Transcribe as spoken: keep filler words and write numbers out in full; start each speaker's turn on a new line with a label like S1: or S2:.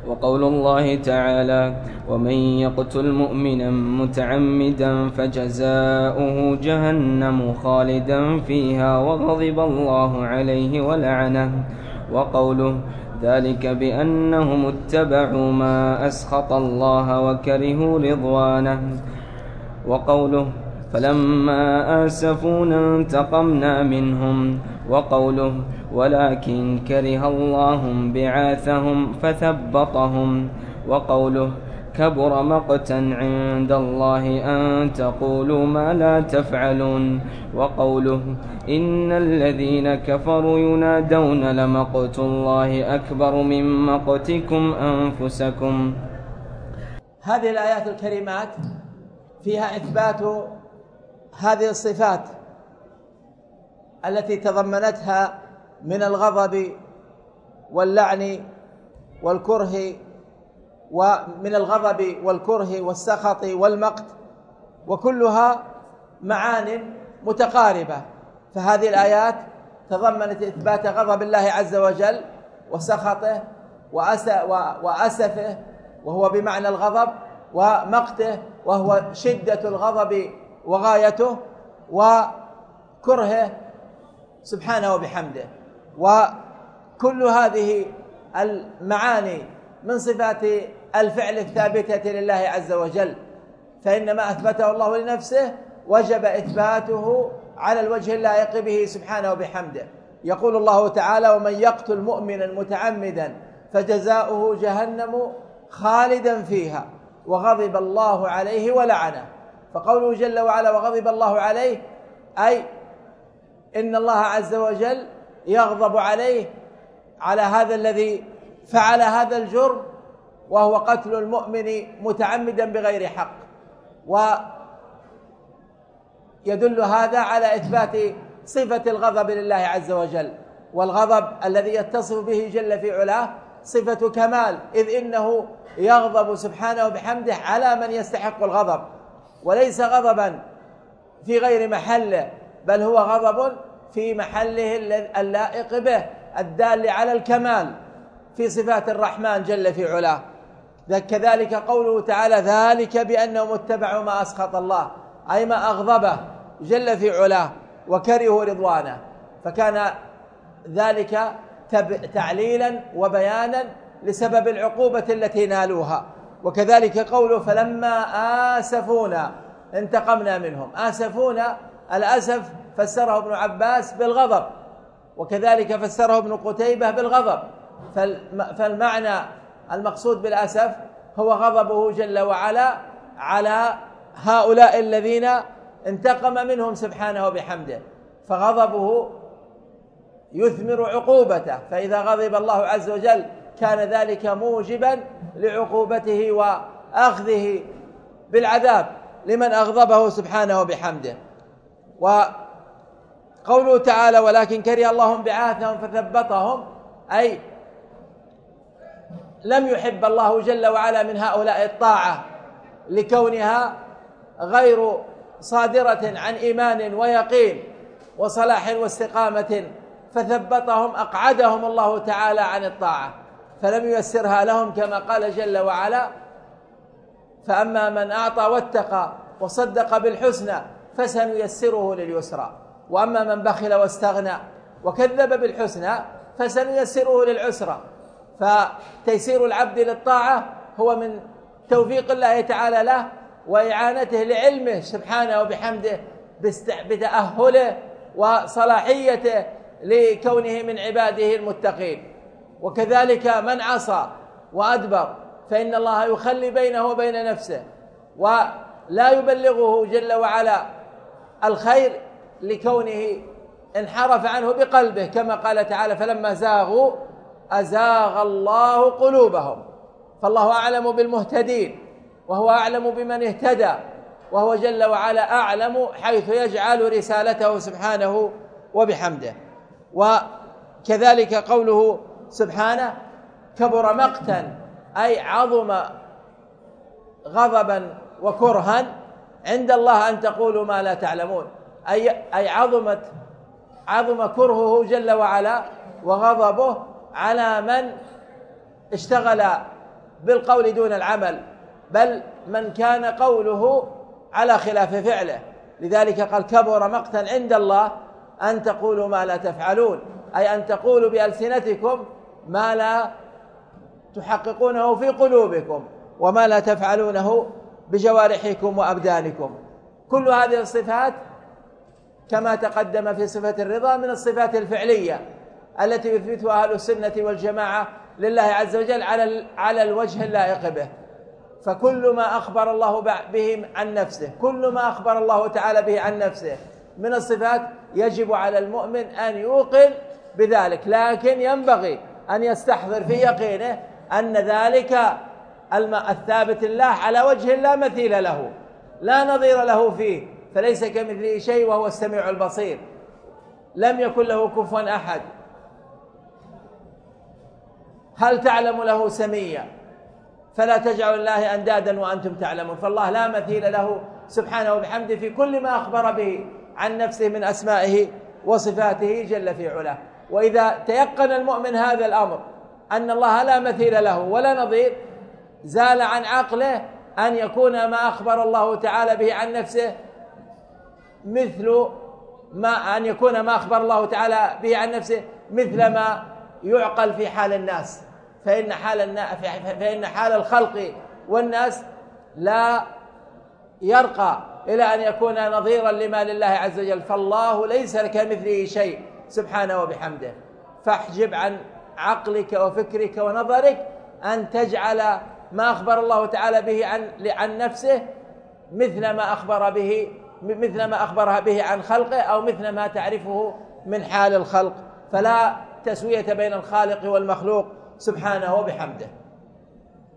S1: وقول الله تعالى: ومن يقتل مؤمنا متعمدا فجزاؤه جهنم خالدا فيها وغضب الله عليه ولعنه. وقوله: ذلك بأنهم اتبعوا ما أسخط الله وكرهوا رضوانه. وقوله: فلما آسفونا انتقمنا منهم. وقوله: ولكن كره الله بعاثهم فثبطهم. وقوله: كبر مقتا عند الله أن تقولوا ما لا تفعلون. وقوله: إن الذين كفروا ينادون لمقت الله أكبر من مقتكم أنفسكم.
S2: هذه الآيات الكريمات فيها إثبات هذه الصفات التي تضمنتها من الغضب واللعن والكره، ومن الغضب والكره والسخط والمقت، وكلها معان متقاربة. فهذه الآيات تضمنت إثبات غضب الله عز وجل وسخطه وأسفه وهو بمعنى الغضب، ومقته وهو شدة الغضب وغايته، وكرهه سبحانه وبحمده. وكل هذه المعاني من صفات الفعل الثابتة لله عز وجل، فإنما أثبته الله لنفسه وجب إثباته على الوجه اللائق به سبحانه وبحمده. يقول الله تعالى: ومن يقتل مؤمنا متعمدا فجزاؤه جهنم خالدا فيها وغضب الله عليه ولعنه. فقوله جل وعلا وغضب الله عليه، أي إن الله عز وجل يغضب عليه على هذا الذي فعل هذا الجرم، وهو قتل المؤمن متعمدا بغير حق. ويدل هذا على إثبات صفة الغضب لله عز وجل، والغضب الذي يتصف به جل في علاه صفة كمال، إذ إنه يغضب سبحانه وبحمده على من يستحق الغضب، وليس غضبا في غير محله، بل هو غضب في محله اللائق به الدال على الكمال في صفات الرحمن جل في علاه. كذلك قوله تعالى: ذلك بأنهم اتبعوا ما أسخط الله، أي ما أغضبه جل في علاه وكرهوا رضوانه، فكان ذلك تعليلا وبيانا لسبب العقوبة التي نالوها. وكذلك قوله: فلما آسفونا انتقمنا منهم. آسفونا، الأسف فسره ابن عباس بالغضب، وكذلك فسره ابن قتيبة بالغضب. فالمعنى المقصود بالأسف هو غضبه جل وعلا على هؤلاء الذين انتقم منهم سبحانه وبحمده، فغضبه يثمر عقوبته، فإذا غضب الله عز وجل كان ذلك موجبا لعقوبته وأخذه بالعذاب لمن أغضبه سبحانه وبحمده. وقوله تعالى: ولكن كره الله بعاثهم فثبطهم، أي لم يحب الله جل وعلا من هؤلاء الطاعة لكونها غير صادرة عن إيمان ويقين وصلاح واستقامة، فثبطهم أقعدهم الله تعالى عن الطاعة، فلم ييسرها لهم، كما قال جل وعلا: فأما من أعطى واتقى وصدق بالحسنى فسنيسره لليسرى، وأما من بخل واستغنى وكذب بالحسنى فسنيسره للعسرى. فتيسير العبد للطاعة هو من توفيق الله تعالى له وإعانته لعلمه سبحانه وبحمده بتأهله وصلاحيته لكونه من عباده المتقين. وكذلك من عصى وأدبر فإن الله يخلي بينه وبين نفسه ولا يبلغه جل وعلا الخير لكونه انحرف عنه بقلبه، كما قال تعالى: فلما زاغوا أزاغ الله قلوبهم. فالله أعلم بالمهتدين، وهو أعلم بمن اهتدى، وهو جل وعلا أعلم حيث يجعل رسالته سبحانه وبحمده. وكذلك قوله سبحانه: كبر مقتا، أي عظم غضبا وكرها عند الله أن تقولوا ما لا تعلمون، أي أي عظمت عظم كرهه جل وعلا وغضبه على من اشتغل بالقول دون العمل، بل من كان قوله على خلاف فعله. لذلك قال كبر مقتا عند الله أن تقولوا ما لا تفعلون، أي أن تقولوا بألسنتكم ما لا تحققونه في قلوبكم وما لا تفعلونه بجوارحكم وأبدانكم. كل هذه الصفات كما تقدم في صفة الرضا من الصفات الفعلية التي يثبتها أهل السنة والجماعة لله عز وجل على على الوجه اللائق به. فكل ما أخبر الله به عن نفسه، كل ما أخبر الله تعالى به عن نفسه من الصفات يجب على المؤمن أن يوقن بذلك، لكن ينبغي أن يستحضر في يقينه أن ذلك الثابت لله على وجه لا مثيل له، لا نظير له فيه، فليس كمثله شيء وهو السميع البصير، لم يكن له كفوا أحد. هل تعلم له سميا؟ فلا تجعلوا الله أندادا وأنتم تعلمون. فالله لا مثيل له سبحانه وبحمده في كل ما أخبر به عن نفسه من أسمائه وصفاته جل في علاه. وإذا تيقن المؤمن هذا الأمر أن الله لا مثيل له ولا نظير، زال عن عقله أن يكون ما أخبر الله تعالى به عن نفسه مثل ما أن يكون ما أخبر الله تعالى به عن نفسه مثل ما يعقل في حال الناس، فإن حال الناس فإن حال الخلق والناس لا يرقى إلى أن يكون نظيرا لما لله عز وجل. فالله ليس كمثله شيء سبحانه وبحمده. فاحجب عن عقلك وفكرك ونظرك أن تجعل ما أخبر الله تعالى به عن عن نفسه مثل ما أخبر به مثل ما أخبرها به عن خلقه، أو مثل ما تعرفه من حال الخلق. فلا تسوية بين الخالق والمخلوق سبحانه وبحمده.